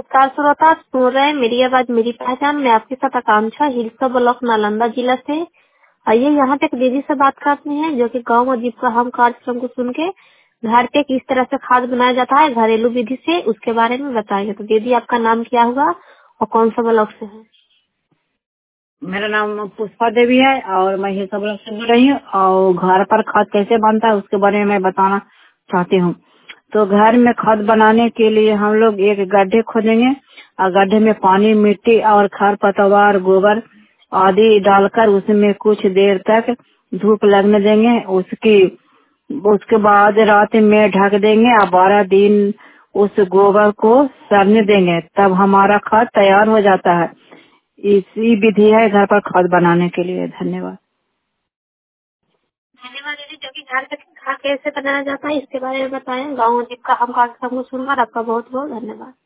नमस्कार श्रोता, सुन रहे हैं मेरी आवाज मेरी पहचान। मैं आपके साथ आकांक्षा, हिलसा ब्लॉक नालंदा जिला से। आइए यहाँ पे एक दीदी से बात करते हैं जो कि गाँव आजीविका हम कार्यक्रम को सुन के घर पे किस तरह से खाद बनाया जाता है घरेलू विधि से, उसके बारे में बताएंगे। तो दीदी, आपका नाम क्या हुआ और कौन सा ब्लॉक से है? मेरा नाम पुष्पा देवी है और मैं हिलसा ब्लॉक से बोल रही हूँ। और घर पर खाद कैसे बनता है उसके बारे में मैं बताना चाहती हूँ। तो घर में खाद बनाने के लिए हम लोग एक गड्ढे खोदेंगे और गड्ढे में पानी, मिट्टी और खर पतवार, गोबर आदि डालकर उसमें कुछ देर तक धूप लगने देंगे। उसके बाद रात में ढक देंगे और 12 दिन उस गोबर को सड़ने देंगे, तब हमारा खाद तैयार हो जाता है। इसी विधि है घर पर खाद बनाने के लिए। धन्यवाद। धन्यवाद दीदी, जो कि घर पे खाद कैसे बनाया जाता है इसके बारे में बताएं। गाँव आजीविका हम कार्यक्रम को सुनकर आपका बहुत बहुत धन्यवाद।